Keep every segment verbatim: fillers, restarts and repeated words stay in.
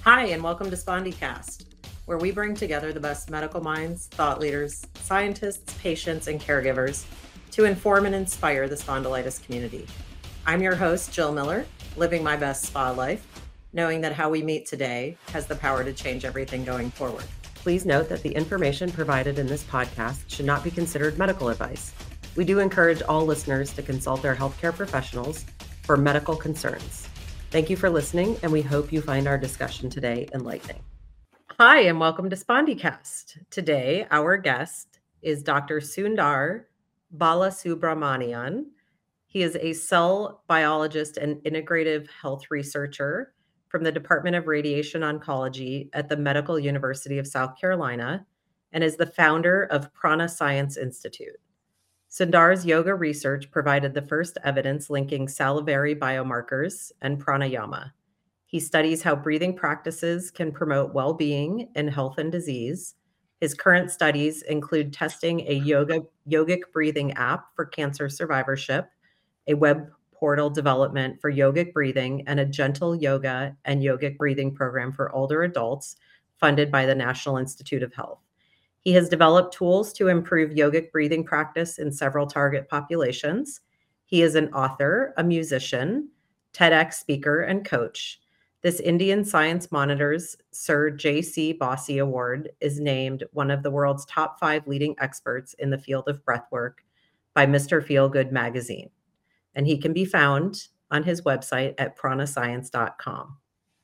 Hi, and welcome to SpondyCast, where we bring together the best medical minds, thought leaders, scientists, patients, and caregivers to inform and inspire the spondylitis community. I'm your host, Jill Miller, living my best spa life, knowing that how we meet today has the power to change everything going forward. Please note that the information provided in this podcast should not be considered medical advice. We do encourage all listeners to consult their healthcare professionals for medical concerns. Thank you for listening, and we hope you find our discussion today enlightening. Hi, and welcome to SpondyCast. Today, our guest is Doctor Sundar Balasubramanian. He is a cell biologist and integrative health researcher from the Department of Radiation Oncology at the Medical University of South Carolina and is the founder of Prana Science Institute. Sundar's yoga research provided the first evidence linking salivary biomarkers and pranayama. He studies how breathing practices can promote well-being in health and disease. His current studies include testing a yoga yogic breathing app for cancer survivorship, a web portal development for yogic breathing, and a gentle yoga and yogic breathing program for older adults funded by the National Institute of Health. He has developed tools to improve yogic breathing practice in several target populations. He is an author, a musician, TEDx speaker, and coach. This Indian Science Monitor's Sir J C Bossy Award is named one of the world's top five leading experts in the field of breathwork by Mister Feelgood magazine. And he can be found on his website at prana science dot com.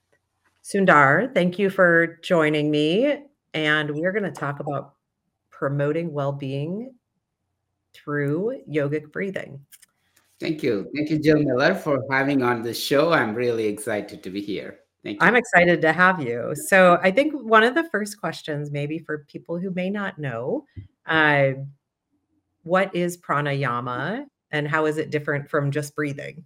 Sundar, thank you for joining me. And we're going to talk about promoting well-being through yogic breathing. Thank you. Thank you, Jill Miller, for having on the show. I'm really excited to be here. Thank you. I'm excited to have you. So I think one of the first questions, maybe for people who may not know, uh, what is pranayama and how is it different from just breathing?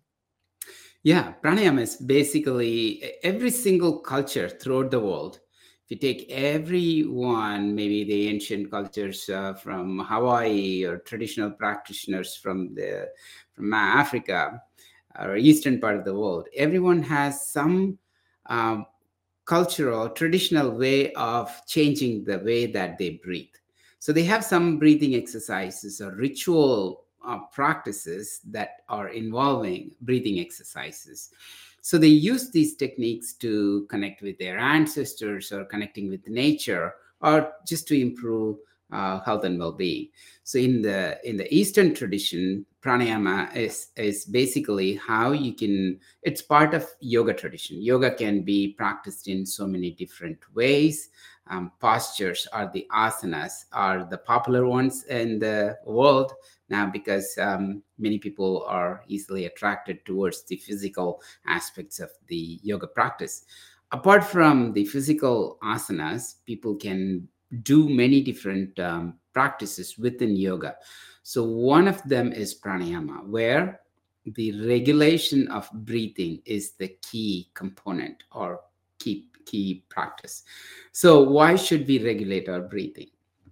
Yeah, pranayama is basically every single culture throughout the world. If you take everyone, maybe the ancient cultures uh, from Hawaii or traditional practitioners from the from Africa or eastern part of the world, everyone has some um, cultural, traditional way of changing the way that they breathe. So they have some breathing exercises or ritual uh, practices that are involving breathing exercises. So they use these techniques to connect with their ancestors or connecting with nature or just to improve uh, health and well-being. So in the in the Eastern tradition, pranayama is is basically how you can. It's part of yoga tradition. Yoga can be practiced in so many different ways. Um, postures or the asanas are the popular ones in the world now because um, many people are easily attracted towards the physical aspects of the yoga practice. Apart from the physical asanas, people can do many different um, practices within yoga. So one of them is pranayama, where the regulation of breathing is the key component or key key practice. So why should we regulate our breathing?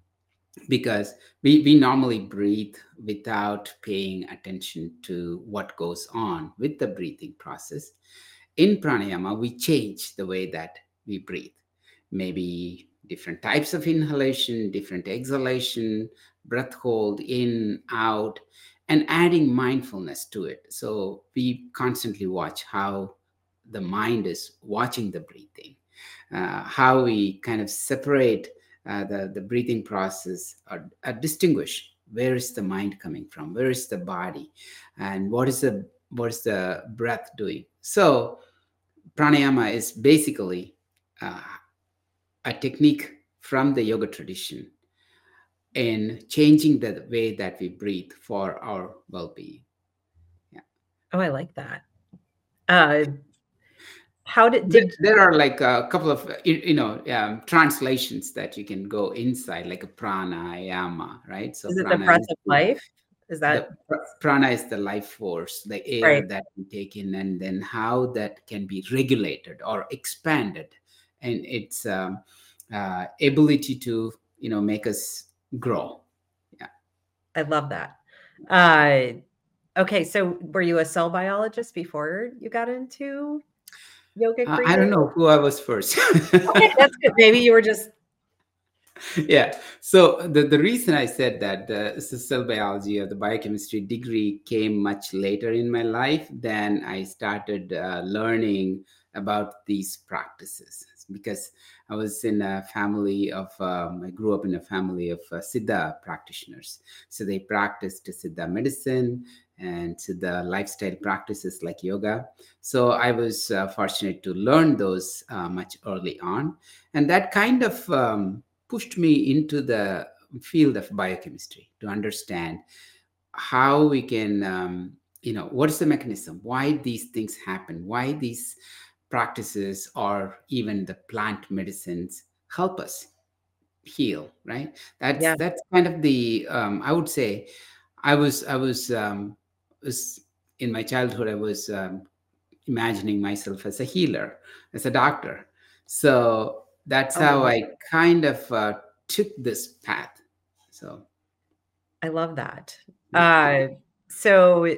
Because we, we normally breathe without paying attention to what goes on with the breathing process. In pranayama, we change the way that we breathe. Maybe different types of inhalation, different exhalation, breath hold in, out, and adding mindfulness to it. So we constantly watch how the mind is watching the breathing, uh, how we kind of separate uh, the, the breathing process or, or distinguish where is the mind coming from, where is the body, and what is the what is the breath doing. So pranayama is basically uh, a technique from the yoga tradition in changing the way that we breathe for our well-being. Yeah. Oh, I like that. Uh, how did, There, did there are like a couple of you, you know um, translations that you can go inside, like a pranayama, right? So is it the prana breath is of the, life? Is that the prana is the life force, the air right? that we take in, and then how that can be regulated or expanded, and its um, uh, ability to you know make us grow. Yeah. I love that. Uh, okay, so were you a cell biologist before you got into? yogic Uh, I don't breathing? know who I was first. Okay, that's good. Maybe you were just Yeah. So the, the reason I said that the cell biology or the biochemistry degree came much later in my life than I started uh, learning about these practices, because I was in a family of, um, I grew up in a family of uh, Siddha practitioners. So they practiced Siddha medicine and Siddha lifestyle practices like yoga. So I was uh, fortunate to learn those uh, much early on. And that kind of um, pushed me into the field of biochemistry to understand how we can, um, you know, what is the mechanism, why these things happen, why these practices or even the plant medicines help us heal, right? That's yeah. that's kind of the, um, I would say, I was I was um, was in my childhood. I was um, imagining myself as a healer, as a doctor. So that's Oh, how I kind of uh, took this path. So, I love that. yeah. Uh, so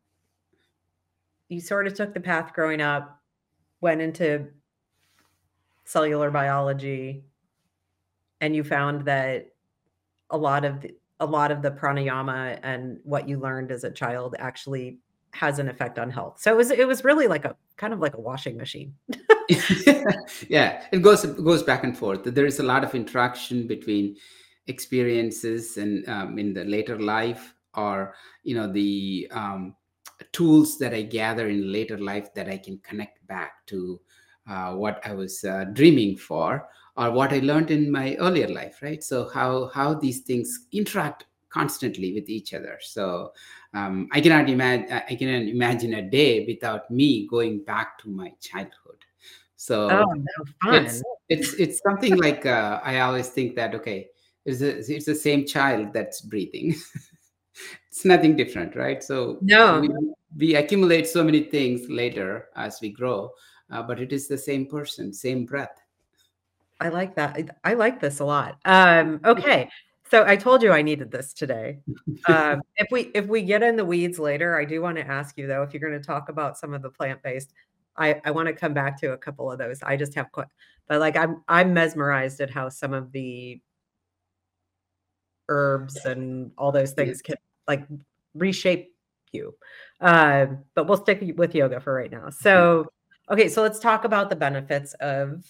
you sort of took the path growing up, went into cellular biology, and you found that a lot of the, a lot of the pranayama and what you learned as a child actually has an effect on health. So it was it was really like a kind of like a washing machine. Yeah, it goes it goes back and forth. There is a lot of interaction between experiences and, um, in the later life, or you know, the um, tools that I gather in later life that I can connect back to uh, what I was uh, dreaming for, or what I learned in my earlier life, right? So how how these things interact constantly with each other. So um, I cannot imagine I cannot imagine a day without me going back to my childhood. Oh, So no, fun. it's it's it's something like, uh, I always think that, okay, it's a, it's the same child that's breathing. It's nothing different, right? So No, we we accumulate so many things later as we grow, uh, but it is the same person, same breath. I like that. I I like this a lot. Um, okay. So I told you I needed this today. Um, if we if we get in the weeds later, I do want to ask you though, if you're going to talk about some of the plant-based, I I want to come back to a couple of those. I just have, que- but like I'm I'm mesmerized at how some of the herbs and all those Yeah. things can like reshape you. Uh, but we'll stick with yoga for right now. So, okay, so let's talk about the benefits of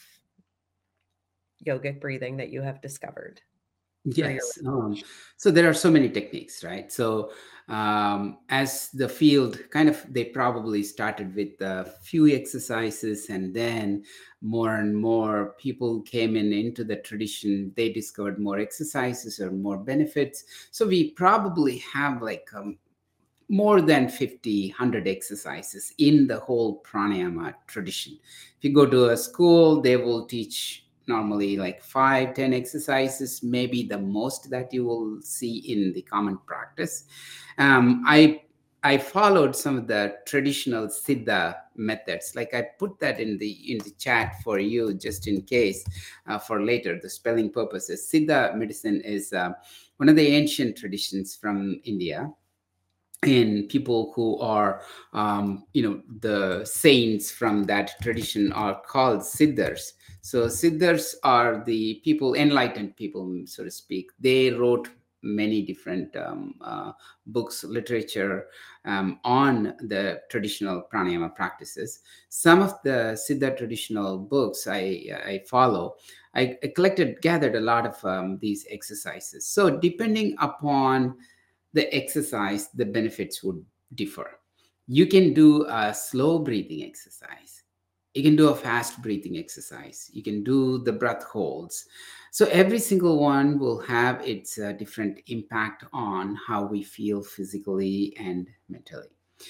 yogic breathing that you have discovered through your. Yes. Um, so there are so many techniques, right? So um, as the field kind of, they probably started with a few exercises, and then more and more people came in into the tradition. They discovered more exercises or more benefits. So we probably have like, um, more than fifty, one hundred exercises in the whole pranayama tradition. If you go to a school, they will teach normally like five, ten exercises, maybe the most that you will see in the common practice. Um, I I followed some of the traditional Siddha methods. Like I put that in the in the chat for you, just in case, uh, for later, the spelling purposes. Siddha medicine is uh, one of the ancient traditions from India, and people who are, um, you know, the saints from that tradition are called siddhars. So siddhars are the people, enlightened people, so to speak. They wrote many different um, uh, books, literature, um, on the traditional pranayama practices. Some of the siddha traditional books i, I follow, I, I collected, gathered a lot of um, these exercises. So depending upon the exercise, the benefits would differ. You can do a slow breathing exercise. You can do a fast breathing exercise. You can do the breath holds. So every single one will have its uh, different impact on how we feel physically and mentally.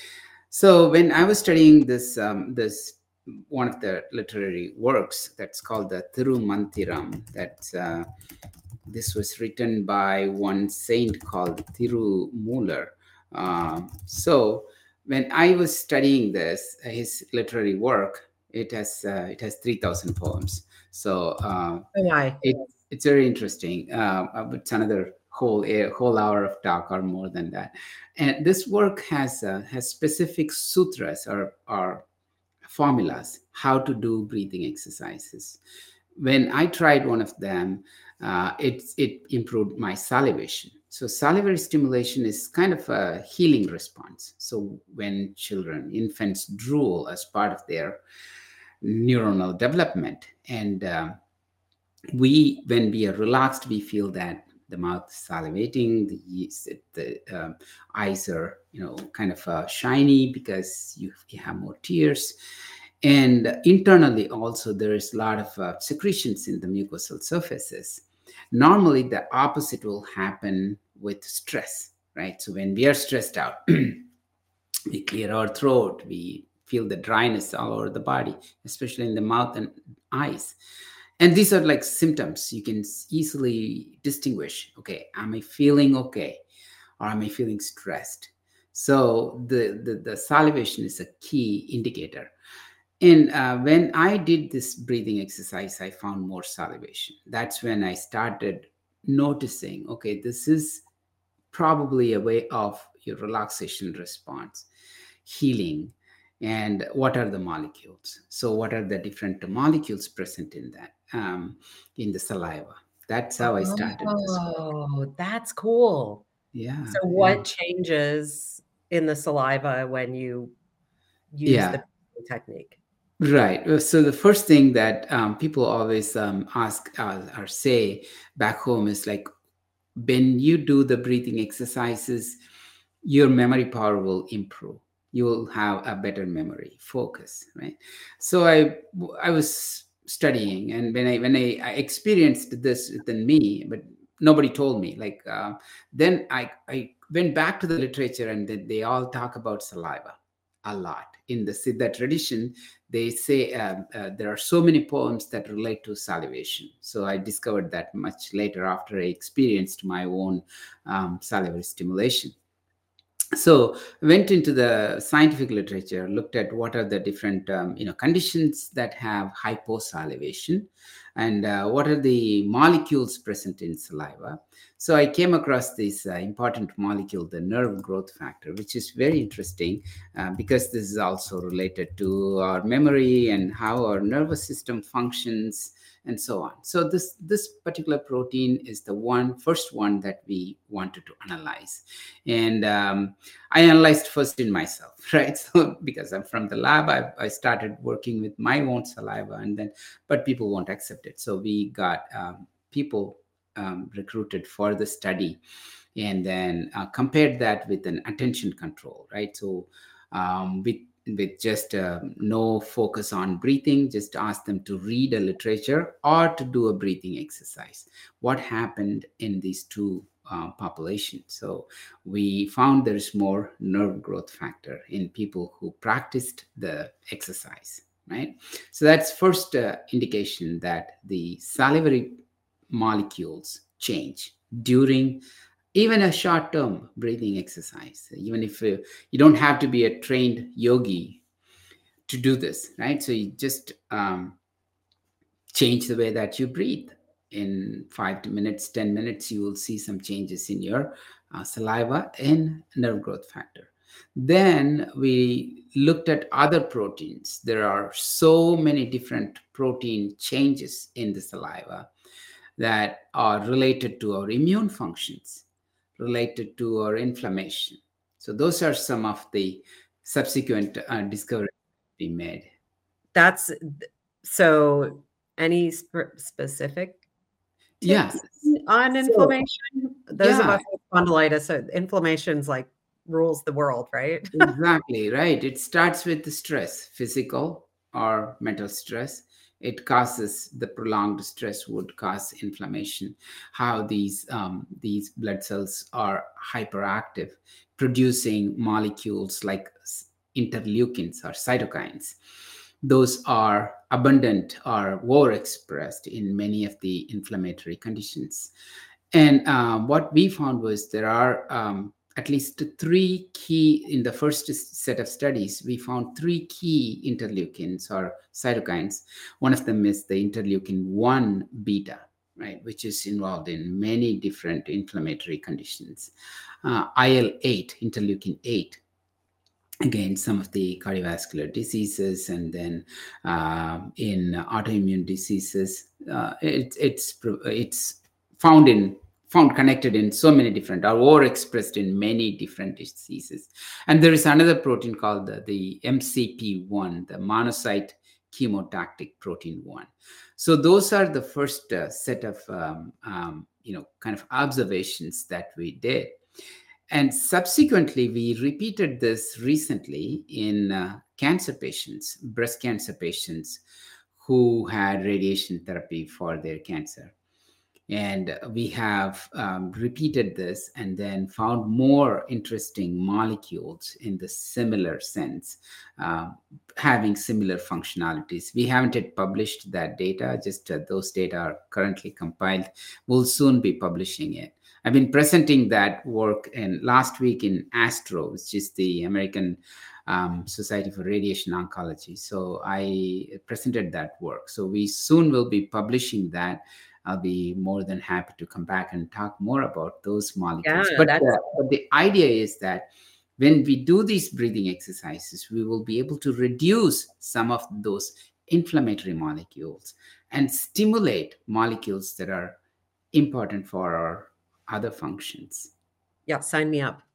So when I was studying this, um, this one of the literary works that's called the Tirumantiram, that uh, this was written by one saint called Tirumular. Uh, so when I was studying this, his literary work, it has uh, it has three thousand poems. So uh, Oh my. it, it's very interesting. Uh, uh, it's another whole a whole hour of talk or more than that. And this work has uh, has specific sutras, or or formulas how to do breathing exercises. When I tried one of them, uh, it, it improved my salivation. So salivary stimulation is kind of a healing response. So when children, infants drool as part of their neuronal development, and um, we, when we are relaxed, we feel that the mouth is salivating, the, the um, eyes are, you know, kind of uh, shiny because you, you have more tears. And internally also, there is a lot of uh, secretions in the mucosal surfaces. Normally, the opposite will happen with stress, right? So when we are stressed out, we clear our throat, we feel the dryness all over the body, especially in the mouth and eyes. And these are like symptoms you can easily distinguish. Okay, am I feeling okay? Or am I feeling stressed? So the, the, the salivation is a key indicator. And uh, when I did this breathing exercise, I found more salivation. That's when I started noticing, okay, this is probably a way of your relaxation response, healing, and what are the molecules. So what are the different molecules present in that, um, in the saliva? That's how I started this work. Oh, that's cool. Yeah. So Yeah. what changes in the saliva when you use Yeah. the technique? Right. Uh, So the first thing that um, people always um, ask uh, or say back home is like, when you do the breathing exercises, your memory power will improve. You will have a better memory focus, right? So I I was studying, and when I when I, I experienced this within me, but nobody told me. Like uh, then I I went back to the literature, and then they all talk about saliva a lot. In the Siddha tradition, they say um, uh, there are so many poems that relate to salivation. So I discovered that much later after I experienced my own um, salivary stimulation. So went into the scientific literature, looked at what are the different um, you know conditions that have hyposalivation, and uh, what are the molecules present in saliva. So I came across this uh, important molecule, the nerve growth factor, which is very interesting uh, because this is also related to our memory and how our nervous system functions and so on. So this this particular protein is the one first one that we wanted to analyze. And um, I analyzed first in myself, right? So because I'm from the lab, I, I started working with my own saliva, and then, but people won't accept it. So we got um, people um, recruited for the study, and then uh, compared that with an attention control, right? So um, with with just uh, no focus on breathing, just ask them to read a literature or to do a breathing exercise. What happened in these two uh, populations? So we found there is more nerve growth factor in people who practiced the exercise, right? So that's first uh, indication that the salivary molecules change during even a short-term breathing exercise. Even if uh, you don't have to be a trained yogi to do this, right? So you just um, change the way that you breathe. In five minutes, ten minutes, you will see some changes in your uh, saliva and nerve growth factor. Then we looked at other proteins. There are so many different protein changes in the saliva that are related to our immune functions, related to our inflammation. So those are some of the subsequent uh, discoveries we made. That's so any sp- specific Yeah. tips on So, inflammation? Those of yeah, us with spondylitis, so inflammation's like rules the world, right? exactly right. It starts with the stress, physical or mental stress. It causes the prolonged stress would cause inflammation. How these um, these blood cells are hyperactive, producing molecules like s- interleukins or cytokines. Those are abundant or overexpressed in many of the inflammatory conditions. And uh, what we found was there are um, at least three key, in the first set of studies, we found three key interleukins or cytokines. One of them is the interleukin one beta, right, which is involved in many different inflammatory conditions. Uh, I L eight, interleukin eight, again, some of the cardiovascular diseases, and then uh, in autoimmune diseases, uh, it, it's it's found in found connected in so many different, or overexpressed in many different diseases. And there is another protein called the, the M C P one, the monocyte chemotactic protein one. So those are the first uh, set of um, um, you know kind of observations that we did. And subsequently, we repeated this recently in uh, cancer patients, breast cancer patients who had radiation therapy for their cancer. And we have um, repeated this and then found more interesting molecules in the similar sense, uh, having similar functionalities. We haven't yet published that data, just uh, those data are currently compiled. We'll soon be publishing it. I've been presenting that work in last week in ASTRO, which is the American um, Society for Radiation Oncology. So I presented that work. So we soon will be publishing that. I'll be more than happy to come back and talk more about those molecules. Yeah, but, that's uh, but the idea is that when we do these breathing exercises, we will be able to reduce some of those inflammatory molecules and stimulate molecules that are important for our other functions. yeah. Sign me up.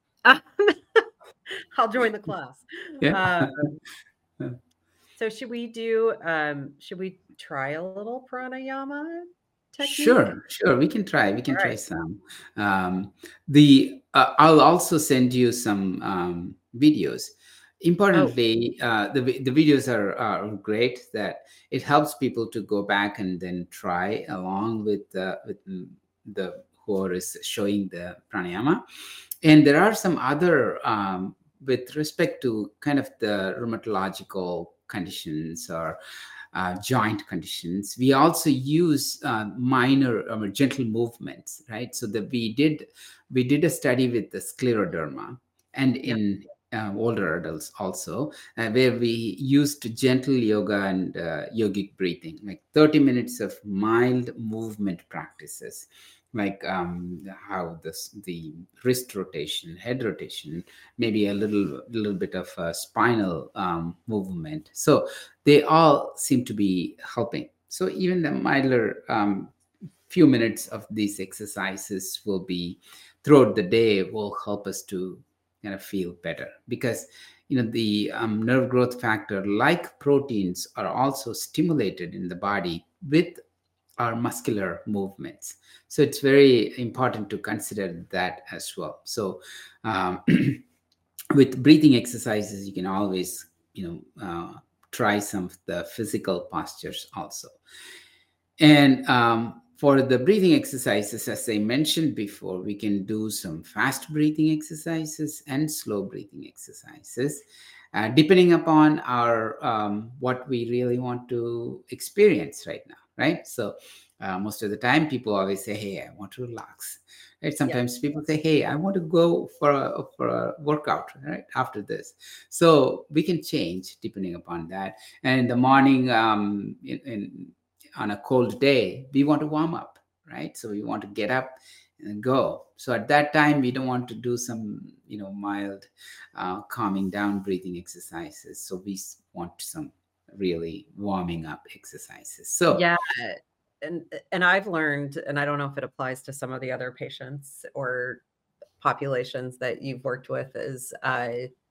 I'll join the class. Yeah. Um, so should we do? Um, should we try a little pranayama technique? Sure, sure. We can try. We can All try right. some. Um, the uh, I'll also send you some um, videos. Importantly, Oh. uh, the the videos are, are great. That it helps people to go back and then try along with the with the who is showing the pranayama. And there are some other um, with respect to kind of the rheumatological conditions or uh, joint conditions. We also use uh, minor um, gentle movements, right? So that we did we did a study with the scleroderma and Yeah. in uh, older adults also, uh, where we used gentle yoga and uh, yogic breathing, like thirty minutes of mild movement practices, like um, how this the wrist rotation, head rotation, maybe a little little bit of a spinal um, movement. So they all seem to be helping. So even the milder um, few minutes of these exercises will be throughout the day will help us to kind of feel better, because you know the um, nerve growth factor like proteins are also stimulated in the body with our muscular movements. So it's very important to consider that as well. So um, with breathing exercises, you can always you know uh, try some of the physical postures also. And um, for the breathing exercises, as I mentioned before, we can do some fast breathing exercises and slow breathing exercises, uh, depending upon our um, what we really want to experience right now, right? So uh, most of the time, people always say, "Hey, I want to relax." Right? Sometimes people say, "Hey, I want to go for a for a workout." Right after this, so we can change depending upon that. And in the morning, um, in, in on a cold day, we want to warm up, right? So we want to get up and go. So at that time, we don't want to do some, you know, mild uh, calming down breathing exercises. So we want some really warming up exercises. So yeah, and and I've learned, and I don't know if it applies to some of the other patients or populations that you've worked with, is uh,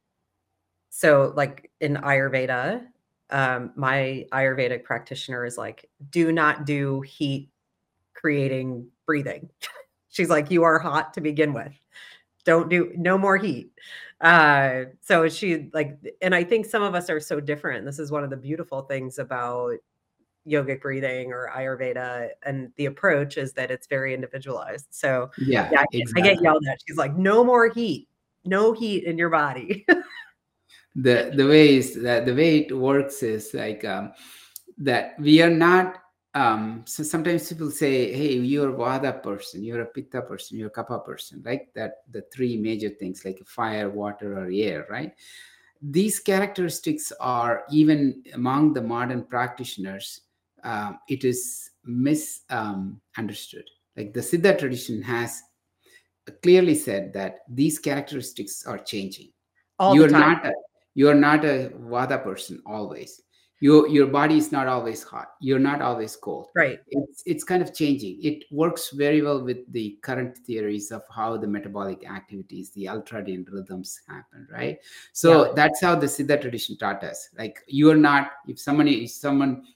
so like in Ayurveda, um, my Ayurvedic practitioner is like, do not do heat creating breathing. She's like, you are hot to begin with. Don't do no more heat. Uh, so she like, and I think some of us are so different. This is one of the beautiful things about yogic breathing or Ayurveda, and the approach is that it's very individualized. So yeah, yeah, I get, I get exactly. yelled at. She's like, no more heat, no heat in your body. the the way is that the way it works is like um, that we are not um so sometimes people say, hey, you're a vada person, you're a pitta person, you're a kapha person, like that the three major things like fire, water, or air, right? These characteristics are, even among the modern practitioners, um, it is misunderstood. Like the Siddha tradition has clearly said that these characteristics are changing. All You the are time. not a, You're not a Vata person always. Your your body is not always hot. You're not always cold. Right. It's it's kind of changing. It works very well with the current theories of how the metabolic activities, the ultradian rhythms happen, right? Yeah. So that's how the Siddha tradition taught us. Like you're not, if someone is someone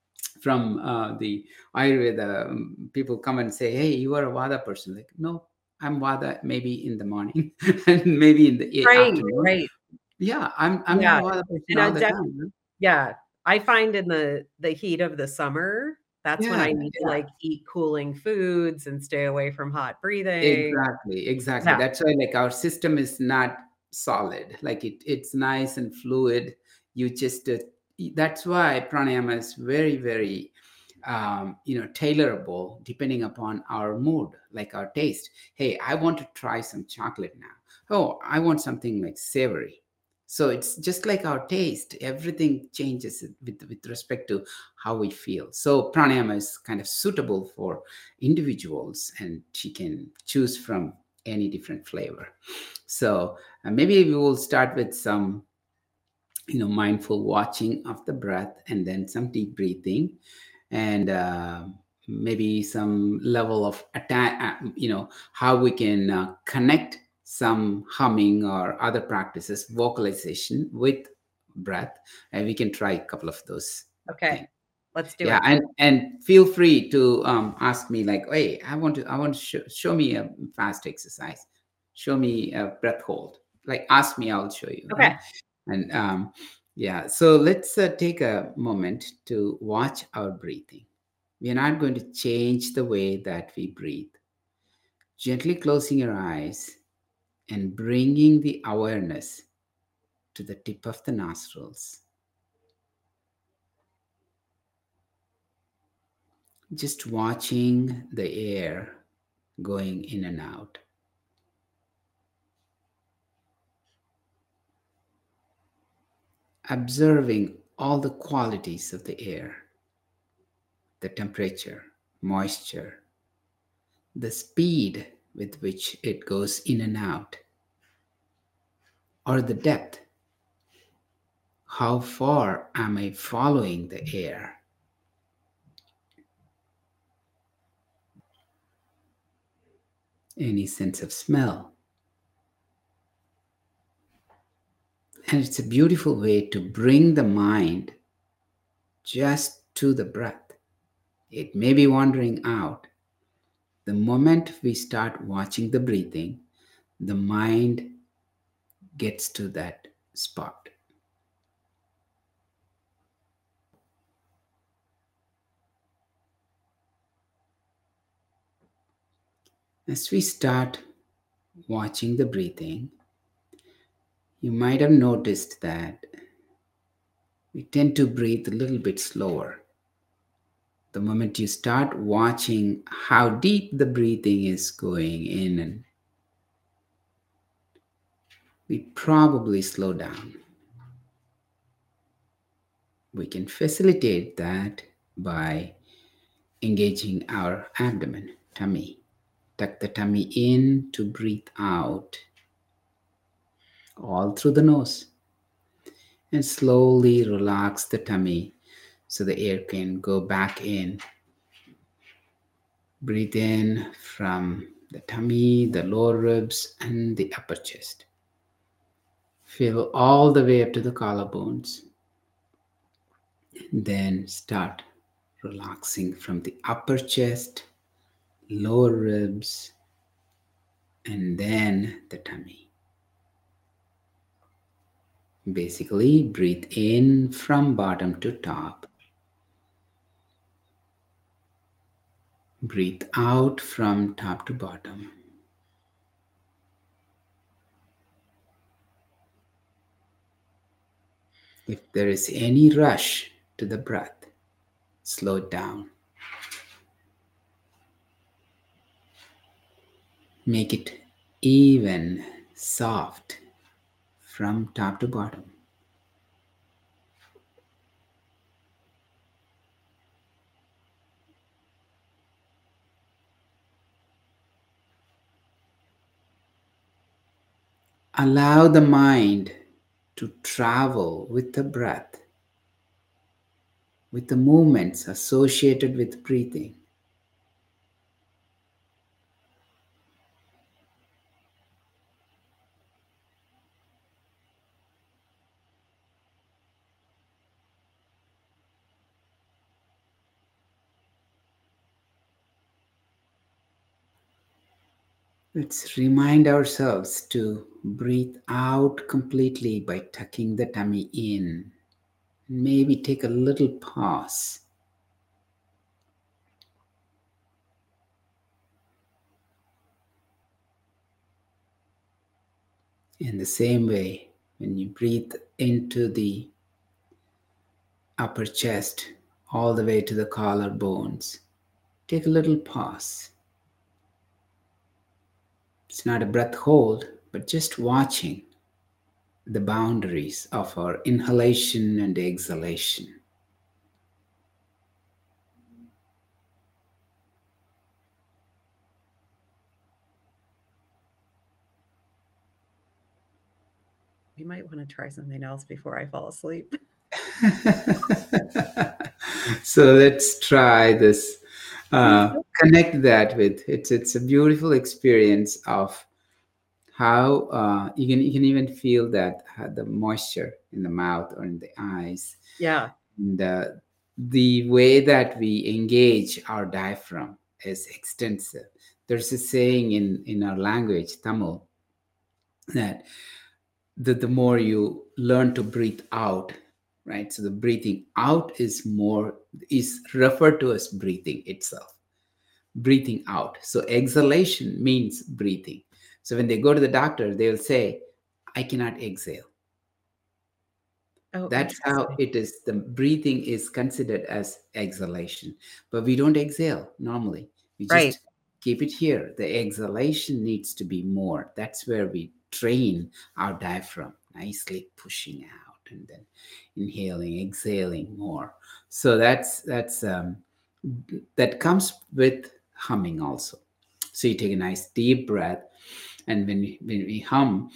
from uh, the Ayurveda, um, people come and say, "Hey, you are a Vada person." Like, no, I'm Vada maybe in the morning and maybe in the a- Right. afternoon. Right. Yeah, I'm I'm not Yeah. a Vada person And all I the def time. Right? yeah. I find in the the heat of the summer, that's when Yeah, I need to, yeah, like, eat cooling foods and stay away from hot breathing. exactly, exactly. Yeah. That's why like our system is not solid. Like it, it's nice and fluid. You just uh, that's why pranayama is very, very um, you know, tailorable depending upon our mood, like our taste. Hey, I want to try some chocolate now. Oh, I want something like savory. So it's just like our taste. Everything changes with, with respect to how we feel. So pranayama is kind of suitable for individuals, and she can choose from any different flavor. So uh, maybe we will start with some, you know, mindful watching of the breath, and then some deep breathing, and uh, maybe some level of attack, uh, you know, how we can uh, connect some humming or other practices, vocalization with breath, and we can try a couple of those Okay. things. Let's do Yeah, it. and and feel free to um, ask me like, hey, I want to I want to show, show me a fast exercise, show me a breath hold, like ask me, I'll show you, Okay. right? And um, yeah, so let's uh, take a moment to watch our breathing. We are not going to change the way that we breathe. Gently closing your eyes and bringing the awareness to the tip of the nostrils. Just watching the air going in and out. Observing all the qualities of the air, the temperature, moisture, the speed with which it goes in and out, or the depth. How far am I following the air? Any sense of smell? And it's a beautiful way to bring the mind just to the breath. It may be wandering out. The moment we start watching the breathing, the mind gets to that spot. As we start watching the breathing, you might have noticed that we tend to breathe a little bit slower. The moment you start watching how deep the breathing is going in, and we probably slow down. We can facilitate that by engaging our abdomen, tummy. Tuck the tummy in to breathe out all through the nose, and slowly relax the tummy so the air can go back in. Breathe in from the tummy, the lower ribs, and the upper chest. Fill all the way up to the collarbones. Then start relaxing from the upper chest, lower ribs, and then the tummy. Basically, breathe in from bottom to top. Breathe out from top to bottom. If there is any rush to the breath, slow it down. Make it even, soft from top to bottom. Allow the mind to travel with the breath, with the movements associated with breathing. Let's remind ourselves to breathe out completely by tucking the tummy in. Maybe take a little pause. In the same way, when you breathe into the upper chest, all the way to the collarbones, take a little pause. It's not a breath hold, but just watching the boundaries of our inhalation and exhalation. We might want to try something else before I fall asleep. So let's try this. Uh, connect that with it's it's a beautiful experience of how uh, you can you can even feel that uh, the moisture in the mouth or in the eyes. Yeah. And uh, the way that we engage our diaphragm is extensive. There's a saying in in our language, Tamil, that the, the more you learn to breathe out, right? So the breathing out is more is referred to as breathing itself. Breathing out. So exhalation means breathing. So when they go to the doctor, they'll say, I cannot exhale. Oh, That's how it is. The breathing is considered as exhalation. But we don't exhale normally. We just Right. keep it here. The exhalation needs to be more. That's where we train our diaphragm, nicely pushing out and then inhaling, exhaling more. So that's that's um, that comes with humming also. So you take a nice deep breath, and when we, when we hum,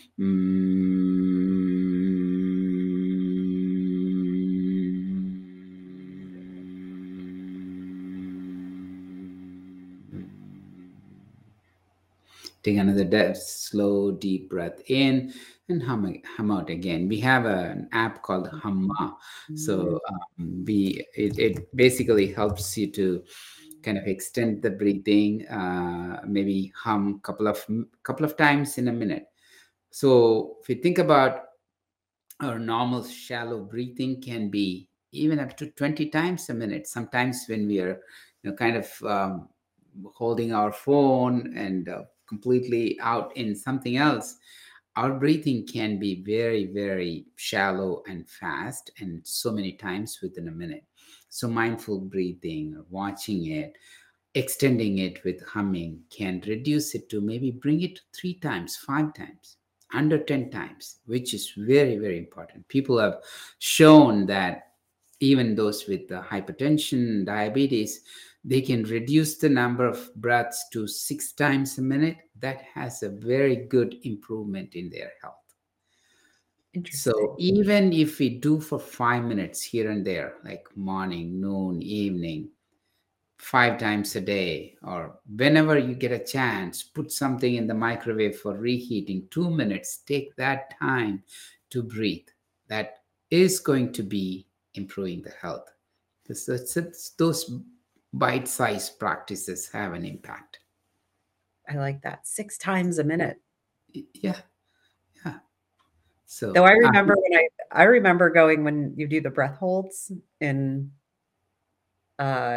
take another de- slow, deep breath in and hum, hum out again. We have a, an app called Humma. So um, we it, it basically helps you to kind of extend the breathing, uh, maybe hum a couple of couple of times in a minute. So if you think about our normal shallow breathing can be even up to twenty times a minute. Sometimes when we are, you know, kind of um, holding our phone and uh, completely out in something else, our breathing can be very, very shallow and fast, and so many times within a minute. So mindful breathing, or watching it, extending it with humming can reduce it to maybe bring it three times, five times, under ten times, which is very, very important. People have shown that even those with the hypertension, diabetes, they can reduce the number of breaths to six times a minute. That has a very good improvement in their health. Interesting. So even if we do for five minutes here and there, like morning, noon, evening, five times a day, or whenever you get a chance, put something in the microwave for reheating, two minutes, take that time to breathe. That is going to be improving the health. This, it's, it's, those bite-sized practices have an impact. I like that. Six times a minute. Yeah. Yeah. So Though I remember when I I remember going when you do the breath holds in uh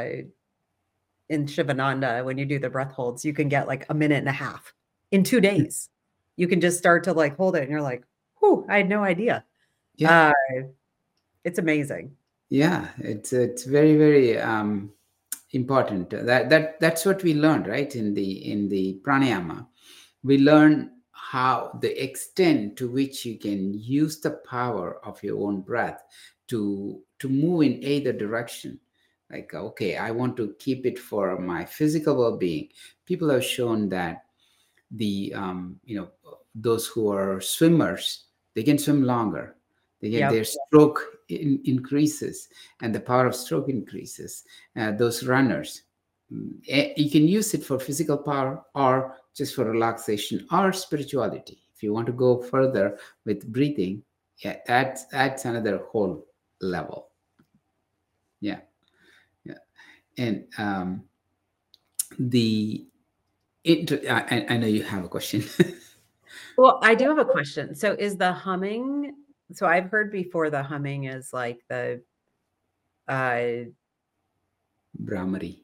in Shivananda, when you do the breath holds, you can get like a minute and a half in two days. You can just start to like hold it and you're like, whew, I had no idea. Yeah. Uh, it's amazing. Yeah, it's it's very, very um important. That that that's what we learned, right? In the in the pranayama. We learn how the extent to which you can use the power of your own breath to to move in either direction. Like, okay, I want to keep it for my physical well-being. People have shown that the um, you know those who are swimmers, they can swim longer. They get Yep. their stroke in, increases, and the power of stroke increases. Uh, those runners, mm, eh, you can use it for physical power or just for relaxation or spirituality. If you want to go further with breathing, yeah, that's that's another whole level. Yeah, yeah, and um, the it, I, I know you have a question. Well, I do have a question. So is the humming, so I've heard before the humming is like the uh Brahmari.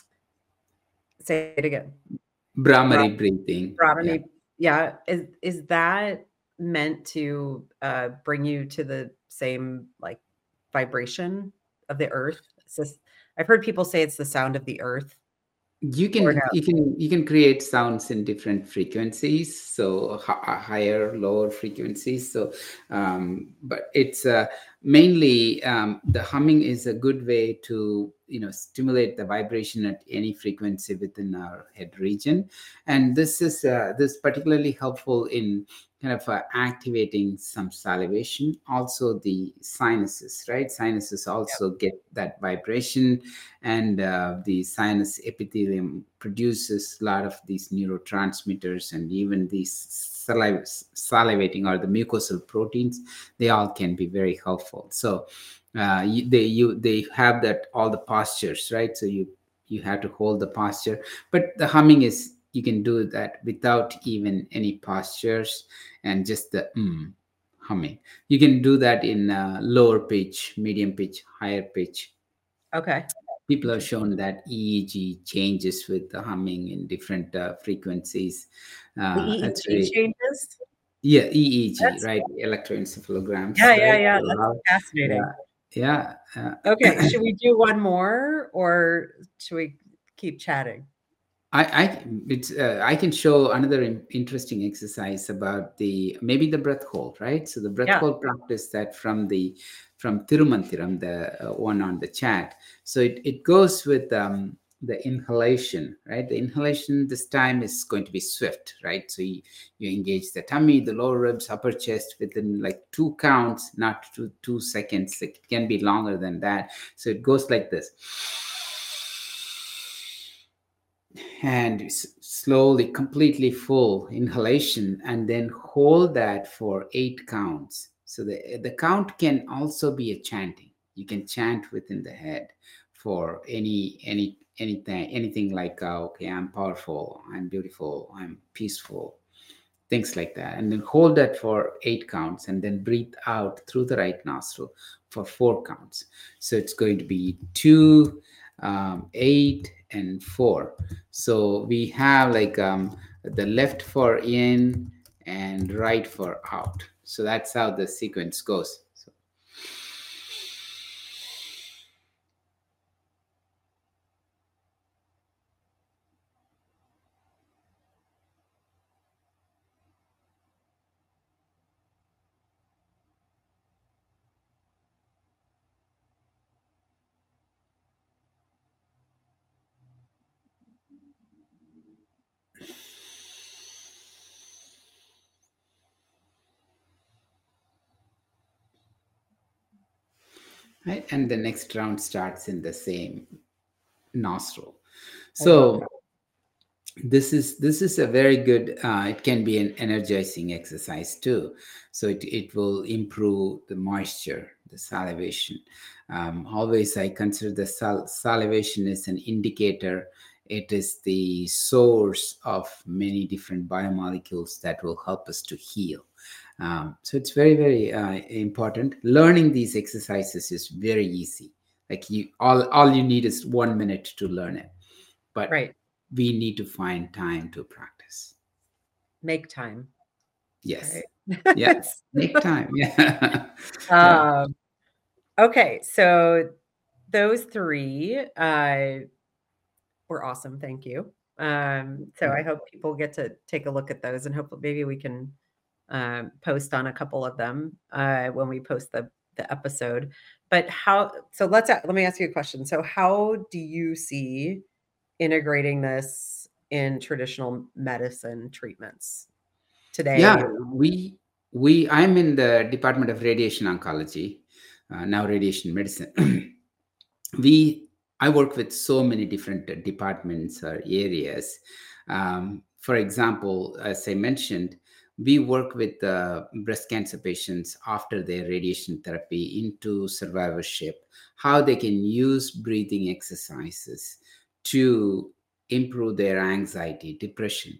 say it again. Brahmari breathing. Yeah. Brahmani, yeah. Is is that meant to uh bring you to the same like vibration of the earth? It's just, I've heard people say it's the sound of the earth You or can no. you can you can create sounds in different frequencies, so hi- higher, lower frequencies. So, um, but it's uh, mainly um, the humming is a good way to you know stimulate the vibration at any frequency within our head region, and this is uh, this particularly helpful in kind of uh, activating some salivation, also the sinuses, right? Sinuses also get that vibration, and uh, the sinus epithelium produces a lot of these neurotransmitters, and even these saliva, salivating or the mucosal proteins, they all can be very helpful. So uh, you, they you they have that all the postures, right? So you you have to hold the posture, but the humming is you can do that without even any postures and just the mm, humming. You can do that in uh, lower pitch, medium pitch, higher pitch. Okay. People have shown that E E G changes with the humming in different uh, frequencies. The Uh, that's E E G very, changes? yeah, E E G, That's right? yeah, Electroencephalograms, yeah, right? yeah. That's Wow. fascinating. Yeah, yeah. Uh, Okay, should we do one more or should we keep chatting? I, I, it's, uh, I can show another in- interesting exercise about the maybe the breath hold, right? So the breath Yeah. hold practice that from the from Tirumantiram, the uh, one on the chat. So it, it goes with um, the inhalation, right? The inhalation this time is going to be swift, right? So you, you engage the tummy, the lower ribs, upper chest within like two counts, not two two seconds. It can be longer than that. So it goes like this. And s- slowly, completely full inhalation, and then hold that for eight counts. So the, the count can also be a chanting. You can chant within the head for any any anything anything like uh, okay, I'm powerful, I'm beautiful, I'm peaceful, things like that, and then hold that for eight counts, and then breathe out through the right nostril for four counts. So it's going to be two, um, eight, and four. So we have like um, the left for in and right for out. So that's how the sequence goes. So, right, and the next round starts in the same nostril. I love So that. this is this is a very good uh, it can be an energizing exercise too. So it, it will improve the moisture, the salivation. Um, always I consider the sal- salivation is an indicator. It is the source of many different biomolecules that will help us to heal. Um, so it's very very uh, important. Learning these exercises is very easy. Like you all all you need is one minute to learn it, but Right. we need to find time to practice. Make time. Yes. Right. Yeah. Make time. Yeah. Yeah. um, okay, so those three uh were awesome. Thank you. Um, so I hope people get to take a look at those and hopefully maybe we can um, post on a couple of them uh, when we post the the episode. But how? So let's let me ask you a question. So how do you see integrating this in traditional medicine treatments Yeah. today? We we I'm in the Department of Radiation Oncology, uh, now radiation medicine. we I work with so many different uh, departments or areas. Um, for example, as I mentioned, we work with uh, breast cancer patients after their radiation therapy into survivorship, how they can use breathing exercises to improve their anxiety, depression,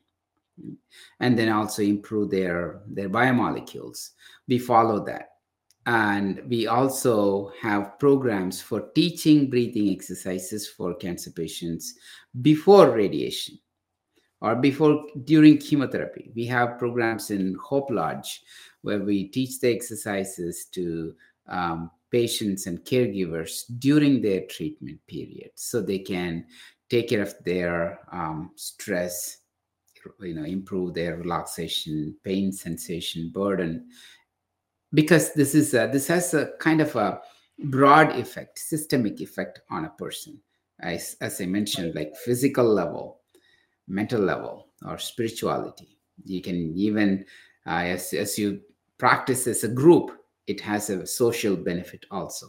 and then also improve their their biomolecules. We follow that, and we also have programs for teaching breathing exercises for cancer patients before radiation or before during chemotherapy. We have programs in Hope Lodge where we teach the exercises to um, patients and caregivers during their treatment period so they can take care of their um, stress, you know, improve their relaxation, pain sensation, burden, because this is a, this has a kind of a broad effect, systemic effect on a person, as, as I mentioned, like physical level, mental level, or spirituality. You can even uh, as, as you practice as a group, it has a social benefit also.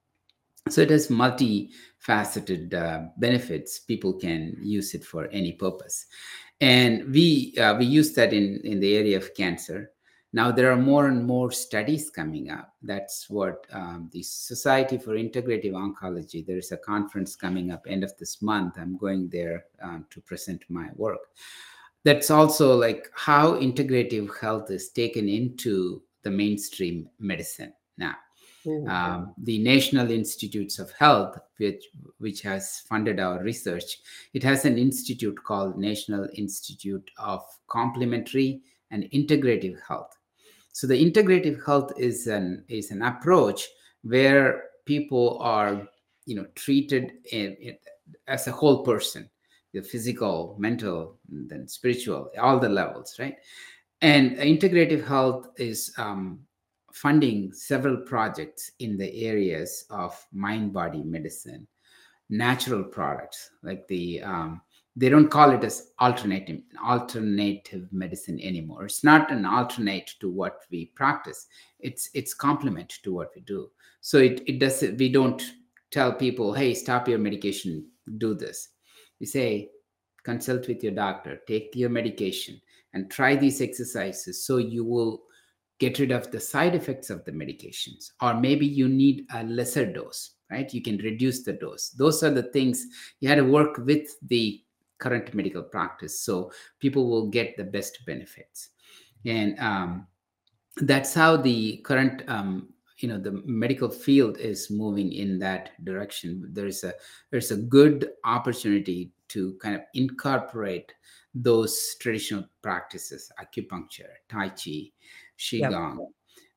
So it has multifaceted uh, benefits. People can use it for any purpose, and we uh, we use that in in the area of cancer. Now there are more and more studies coming up. That's what um, the Society for Integrative Oncology. There is a conference coming up end of this month. I'm going there um, to present my work. That's also like how integrative health is taken into the mainstream medicine now. Mm. Um, the National Institutes of Health, which which has funded our research, it has an institute called National Institute of Complementary and Integrative Health. So the integrative health is an is an approach where people are, you know, treated in, in, as a whole person, the physical, mental, and then spiritual, all the levels, right? And integrative health is um, funding several projects in the areas of mind body medicine, natural products like the um, they don't call it as alternative alternative medicine anymore. It's not an alternate to what we practice. It's it's complement to what we do. So it, it does we don't tell people, hey, stop your medication, do this. We say, consult with your doctor, take your medication, and try these exercises so you will get rid of the side effects of the medications. Or maybe you need a lesser dose, right? You can reduce the dose. Those are the things you had to work with the current medical practice so people will get the best benefits. And um, that's how the current um, you know the medical field is moving in that direction. There's a there's a good opportunity to kind of incorporate those traditional practices, acupuncture, tai chi, Yep. qigong.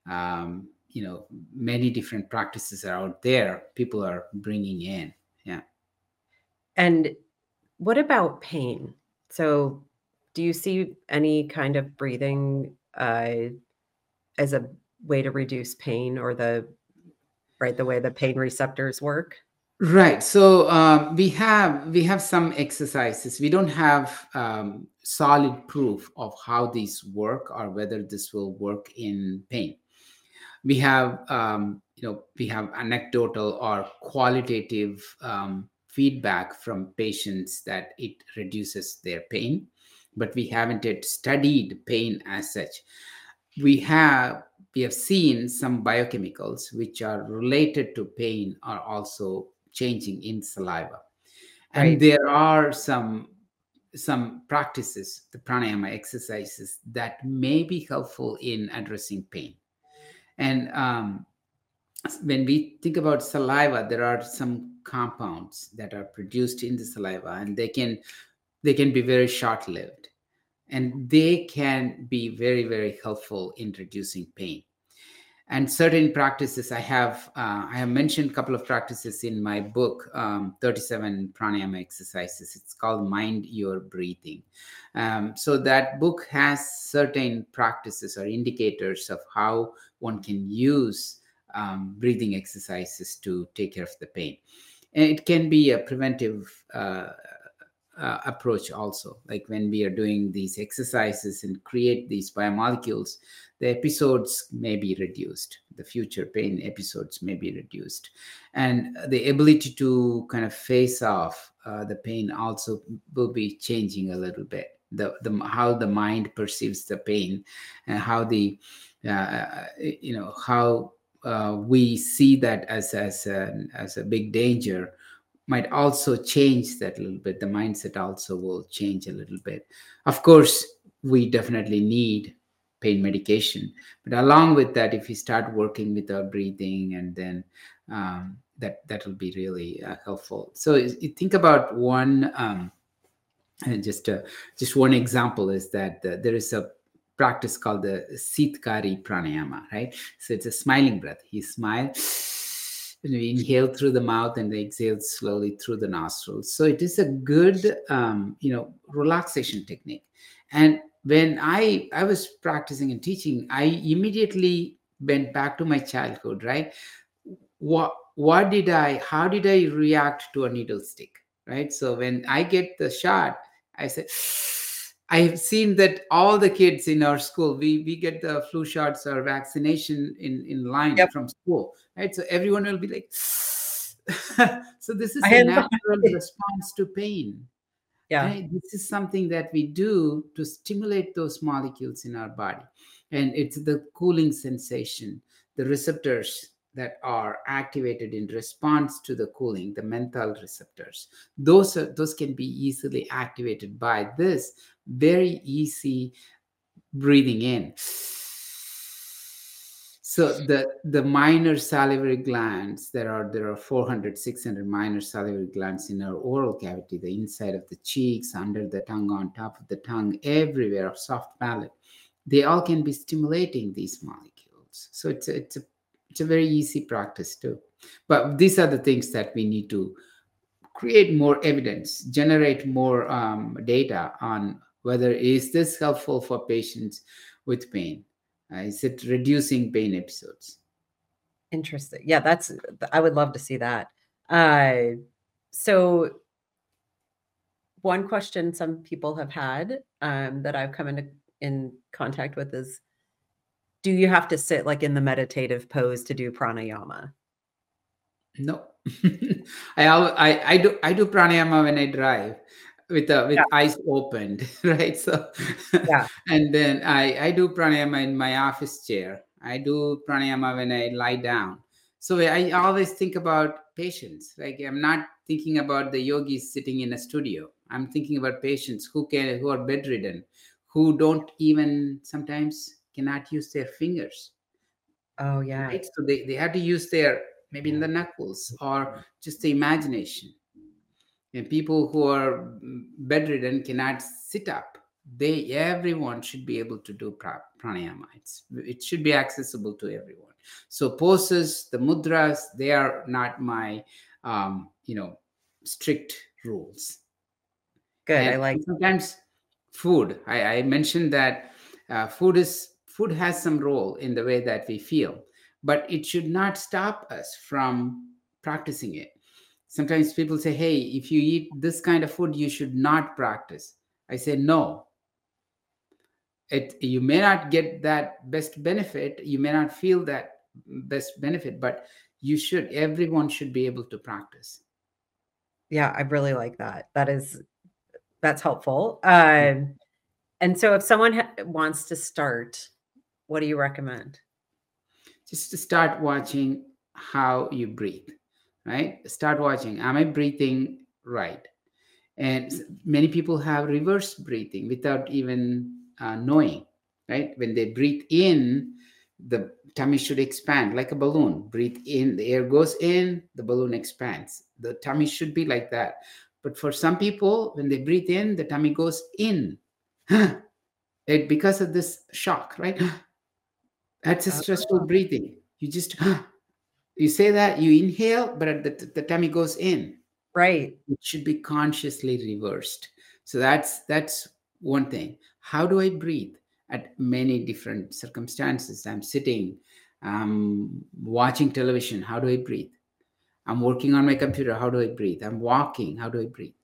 um, you know many different practices are out there, people are bringing in. Yeah. And what about pain? So, do you see any kind of breathing uh, as a way to reduce pain, or the right the way the pain receptors work? Right. So um, we have we have some exercises. We don't have um, solid proof of how these work or whether this will work in pain. We have um, you know we have anecdotal or qualitative um, feedback from patients that it reduces their pain, but we haven't yet studied pain as such. We have we have seen some biochemicals which are related to pain are also changing in saliva, and Right. there are some some practices, the pranayama exercises, that may be helpful in addressing pain. And um, when we think about saliva, there are some compounds that are produced in the saliva, and they can they can be very short lived, and they can be very, very helpful in reducing pain. And certain practices, i have uh, i have mentioned a couple of practices in my book, um, thirty-seven pranayama exercises. It's called Mind Your Breathing. Um, so that book has certain practices or indicators of how one can use um, breathing exercises to take care of the pain. And it can be a preventive uh, uh, approach also. Like when we are doing these exercises and create these biomolecules, the episodes may be reduced. The future pain episodes may be reduced. And the ability to kind of face off uh, the pain also will be changing a little bit. The, the how the mind perceives the pain, and how the uh, you know how uh, we see that as as a, as a big danger might also change that a little bit. The mindset also will change a little bit. Of course, we definitely need pain medication, but along with that, if we start working with our breathing, and then um, that that will be really uh, helpful. So you think about one. Um, and just uh, just one example is that uh, there is a practice called the Sitkari pranayama, right? So it's a smiling breath. You smile, and you inhale through the mouth and exhale slowly through the nostrils. So it is a good, um, you know, relaxation technique. And when I I was practicing and teaching, I immediately went back to my childhood, right? What what did I? How did I react to a needle stick? Right. So when I get the shot, I said, I have seen that all the kids in our school, we, we get the flu shots or vaccination in, in line Yep. from school. Right. So everyone will be like, so this is I a had- natural response to pain. Yeah. Right? This is something that we do to stimulate those molecules in our body. And it's the cooling sensation, the receptors that are activated in response to the cooling, the menthol receptors. Those are, those can be easily activated by this very easy breathing in. So the the minor salivary glands, there are there are four hundred, six hundred minor salivary glands in our oral cavity, the inside of the cheeks, under the tongue, on top of the tongue, everywhere, soft palate. They all can be stimulating these molecules. So it's a, it's a it's a very easy practice too. But these are the things that we need to create more evidence, generate more um, data on whether is this helpful for patients with pain. Uh, is it reducing pain episodes? Interesting. Yeah, that's, I would love to see that. Uh, so one question some people have had um, that I've come into in contact with is, do you have to sit like in the meditative pose to do pranayama? No. I, al- I I do I do pranayama when I drive with uh, with Yeah. eyes opened, right? So Yeah. and then I I do pranayama in my office chair. I do pranayama when I lie down. So I always think about patients. Like I'm not thinking about the yogis sitting in a studio. I'm thinking about patients who can who are bedridden, who don't even sometimes cannot use their fingers. Oh, yeah. Right? So they, they have to use their maybe in the knuckles or just the imagination. And people who are bedridden cannot sit up. They everyone should be able to do pra- pranayama. It's, it should be accessible to everyone. So poses, the mudras, they are not my um, you know strict rules. Good. And I like. sometimes food. I, I mentioned that uh, food is food has some role in the way that we feel, but it should not stop us from practicing it. Sometimes people say, hey, if you eat this kind of food, you should not practice. I say, no. It, you may not get that best benefit. You may not feel that best benefit, but you should, everyone should be able to practice. Yeah, I really like that. That is, that's helpful. Um, and so if someone ha- wants to start, what do you recommend? Just to start watching how you breathe, right? Start watching, am I breathing right? And many people have reverse breathing without even uh, knowing, right? When they breathe in, the tummy should expand like a balloon. Breathe in, the air goes in, the balloon expands. The tummy should be like that. But for some people, when they breathe in, the tummy goes in. It because of this shock, right? That's a stressful Oh. breathing. You just you say that, you inhale, but the, the tummy goes in. Right. It should be consciously reversed. So that's that's one thing. How do I breathe at many different circumstances? I'm sitting, I'm watching television. How do I breathe? I'm working on my computer. How do I breathe? I'm walking. How do I breathe?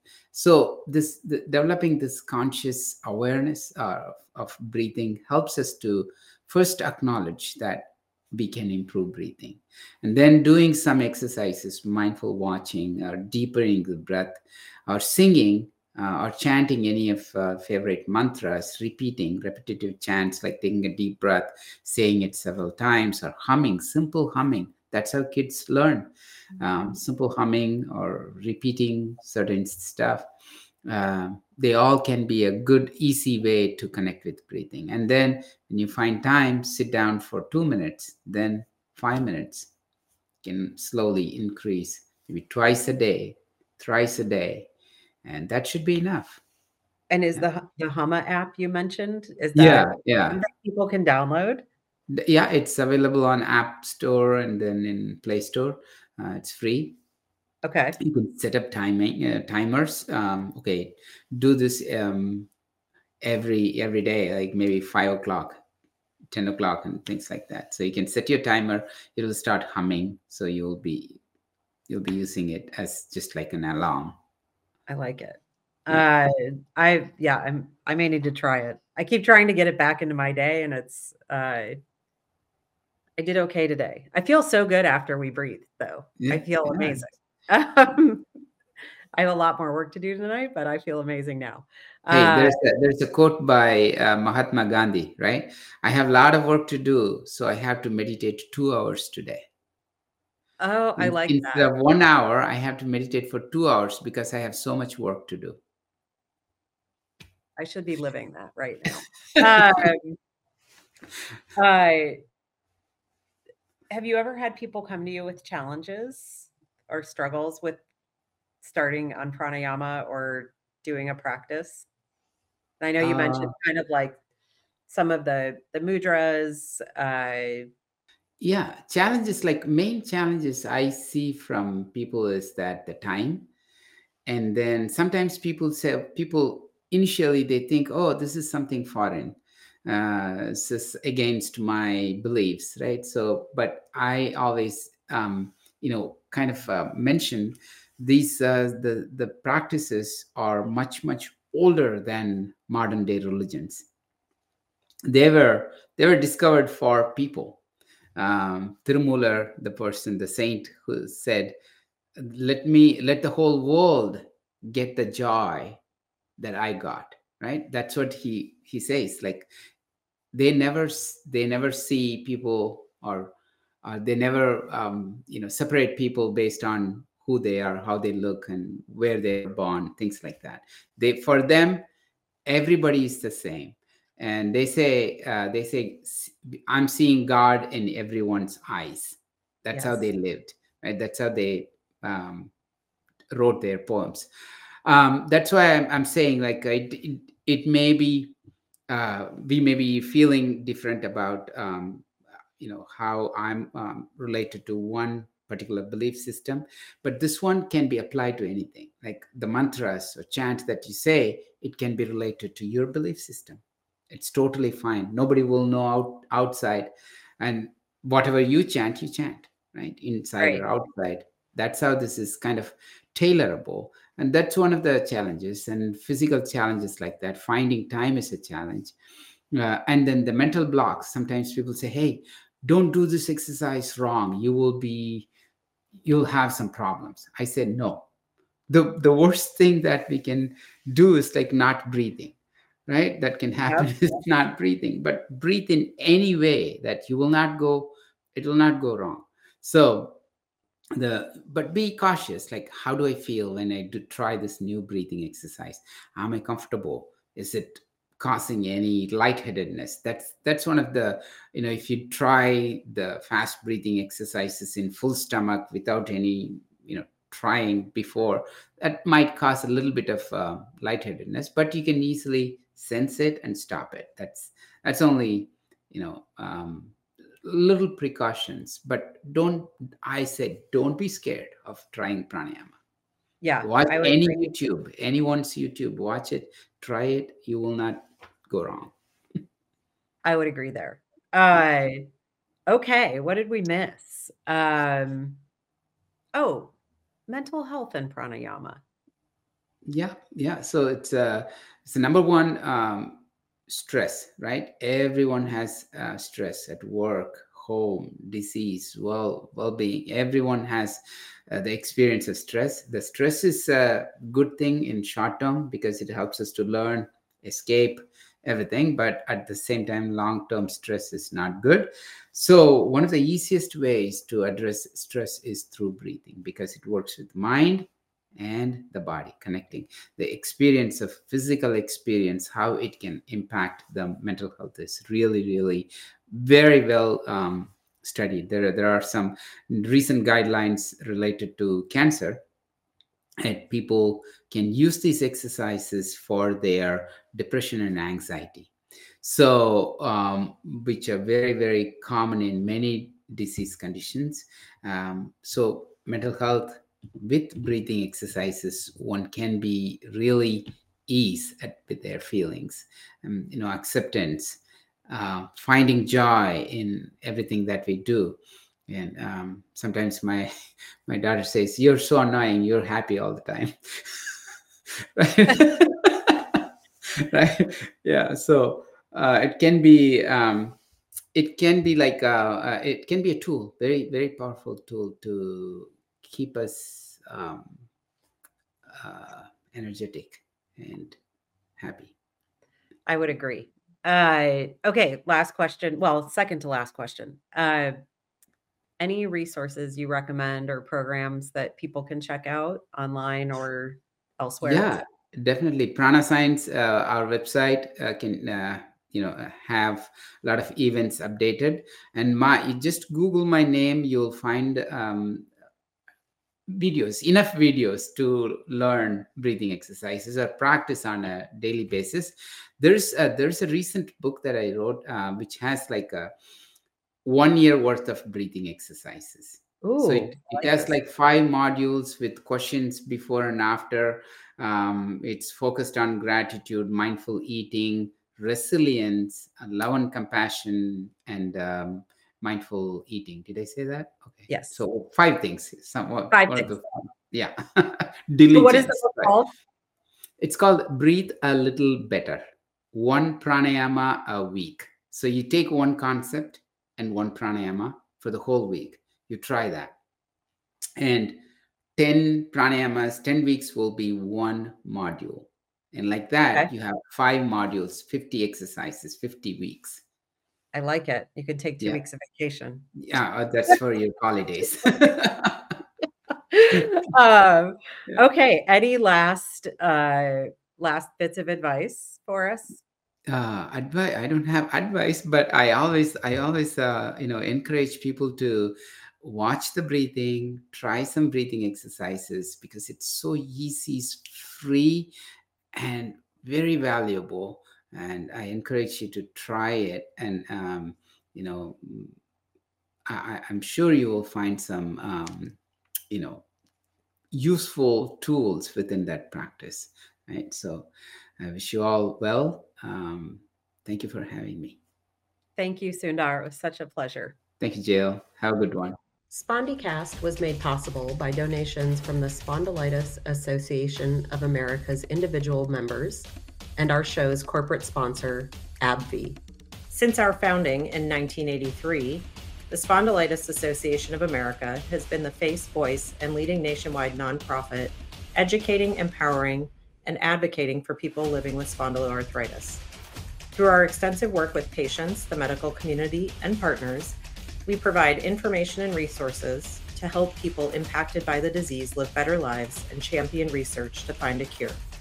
So this the, developing this conscious awareness uh, of breathing helps us to first acknowledge that we can improve breathing, and then doing some exercises, mindful watching or deepening the breath, or singing uh, or chanting any of uh, favorite mantras, repeating repetitive chants like taking a deep breath, saying it several times, or humming, simple humming. That's how kids learn. Um, simple humming or repeating certain stuff. Uh, they all can be a good, easy way to connect with breathing. And then when you find time, sit down for two minutes, then five minutes. Can slowly increase, maybe twice a day, thrice a day, and that should be enough. And is Yeah, the Hu- the Humma app you mentioned, is yeah, that one yeah. that people can download? Th- yeah, it's available on App Store and then in Play Store. Uh, it's free. Okay. You can set up timing uh, timers. Um, okay, do this um, every every day, like maybe five o'clock, ten o'clock, and things like that. So you can set your timer. It will start humming. So you'll be you'll be using it as just like an alarm. I like it. Yeah. Uh, I yeah, I'm I may need to try it. I keep trying to get it back into my day, and it's uh, I did okay today. I feel so good after we breathe, though. I Yeah. feel Yeah. amazing. Um, I have a lot more work to do tonight, but I feel amazing now. Hey, Uh, there's a, there's a quote by uh, Mahatma Gandhi, right? I have a lot of work to do, so I have to meditate two hours today. oh, I In, like instead that. of one hour, I have to meditate for two hours because I have so much work to do. I should be living that right now. Um, I have you ever had people come to you with challenges or struggles with starting on pranayama or doing a practice? And I know you mentioned Uh, kind of like some of the the mudras. Uh, yeah, challenges like main challenges I see from people is that the time. And then sometimes people say, people initially they think, oh, this is something foreign. Uh, this is against my beliefs, right? So, but I always, um, you know, kind of uh, mention these, uh, the, the practices are much, much older than modern day religions. They were, they were discovered for people. Um, Tirumular, the person, the saint who said, let me let the whole world get the joy that I got, right? That's what he he says. Like they never s- they never see people, or uh, they never um, you know separate people based on who they are, how they look, and where they were born, things like that. They, for them, everybody is the same. And they say uh, they say "S- I'm seeing God in everyone's eyes." That's how yes, they lived, right? That's how they um, wrote their poems. Um, that's why I'm, I'm saying, like, it, it, it may be uh, we may be feeling different about um, you know how I'm um, related to one particular belief system, but this one can be applied to anything. Like the mantras or chant that you say, it can be related to your belief system. It's totally fine. Nobody will know out, outside, and whatever you chant, you chant, right, inside right. or outside. That's how this is kind of tailorable. And that's one of the challenges, and physical challenges like that. Finding time is a challenge. Uh, and then the mental blocks. Sometimes people say, hey, don't do this exercise wrong. You will be, you'll have some problems. I said, no. The, the worst thing that we can do is like not breathing, right? That can happen Yep. is not breathing, but breathe in any way that you will not go, it will not go wrong. So the but be cautious, like how do I feel when I do try this new breathing exercise? Am I comfortable? Is it causing any lightheadedness? That's that's one of the, you know if you try the fast breathing exercises in full stomach without any, you know trying before, that might cause a little bit of uh, lightheadedness, but you can easily sense it and stop it. That's that's only, you know um, little precautions. But don't, I said, don't be scared of trying pranayama. Yeah, Watch I would any agree. YouTube, anyone's YouTube, watch it, try it, you will not go wrong. I would agree there. Uh, okay, what did we miss? Um, oh, mental health and pranayama. Yeah, yeah. So it's uh, it's the number one, um, stress, right? Everyone has uh, stress at work, home, disease, well, well-being. Everyone has uh, the experience of stress. The stress is a good thing in short term because it helps us to learn, escape, everything. But at the same time, long-term stress is not good. So one of the easiest ways to address stress is through breathing because it works with mind and the body, connecting the experience of physical experience, how it can impact the mental health is really, really very well um, studied. There, there are some recent guidelines related to cancer, and people can use these exercises for their depression and anxiety. So, um, which are very, very common in many disease conditions. Um, so, mental health with breathing exercises, one can be really ease at with their feelings, um, you know, acceptance, uh, finding joy in everything that we do. And um, sometimes my my daughter says, "You're so annoying. You're happy all the time." Right? Right? Yeah. So uh, it can be um, it can be like uh, uh, it can be a tool, very very powerful tool to keep us um, uh, energetic and happy. I would agree. Uh, okay, last question. Well, second to last question. Uh, any resources you recommend or programs that people can check out online or elsewhere? Yeah, definitely. Prana Science, uh, our website uh, can uh, you know uh, have a lot of events updated. And my you just Google my name, you'll find um, videos, enough videos to learn breathing exercises or practice on a daily basis. There's a, there's a recent book that I wrote uh, which has like a one year worth of breathing exercises. So Ooh, it, I it like has this. like five modules with questions before and after. Um, it's focused on gratitude, mindful eating, resilience, uh, love and compassion, and um, mindful eating. Did I say that? Okay. Yes. So five things. Somewhat Five one of things. the yeah. So what is the Diligence. book Right. called? It's called Breathe a Little Better. One pranayama a week. So you take one concept and one pranayama for the whole week. You try that. And ten pranayamas, ten weeks will be one module. And like Okay. that, you have five modules, fifty exercises, fifty weeks. I like it. You could take two Yeah. weeks of vacation. Yeah. uh, That's for your holidays. Um, Yeah. okay, any last, uh, last bits of advice for us? uh advice, I don't have advice, but i always i always uh you know encourage people to watch the breathing, try some breathing exercises because it's so easy, it's free, and very valuable. And I encourage you to try it. And um you know I, I- I'm sure you will find some um you know useful tools within that practice, right? So I wish you all well. Um, thank you for having me. Thank you, Sundar. It was such a pleasure. Thank you, Jill. Have a good one. SpondyCast was made possible by donations from the Spondylitis Association of America's individual members and our show's corporate sponsor, AbbVie. Since our founding in nineteen eighty-three, the Spondylitis Association of America has been the face, voice, and leading nationwide nonprofit educating, empowering, and advocating for people living with spondyloarthritis. Through our extensive work with patients, the medical community, and partners, we provide information and resources to help people impacted by the disease live better lives and champion research to find a cure.